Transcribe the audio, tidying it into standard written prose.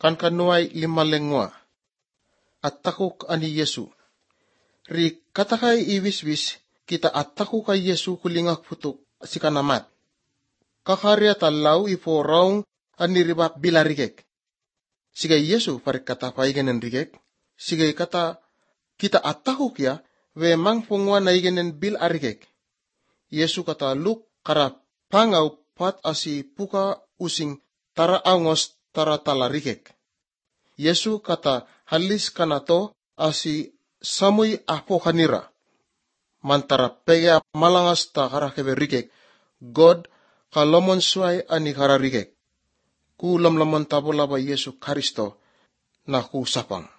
kan kanuay limalengwa. At takuk ani Yesu. Ri katakay iwiswis kita at takuk kay Yesu kulingak putuk si kanamat. Kakarya talaw iporaw ani ribak bilarigek. Sigay Yesu parik kata paigenen rigek. Sigay kata kita at takuk ya we mang pungwa na igenen bil arigek. Yesu kata luk karap pangaw pat asi puka using tara angos tara talarigek. Yesu kata halis kanato asi samuy apo kanira. Mantara pega malangas ta karakebe rigek. God kalomon suay ani kararigek. Ku lamlamon tabulaba Yesu Kristo na ku sapang.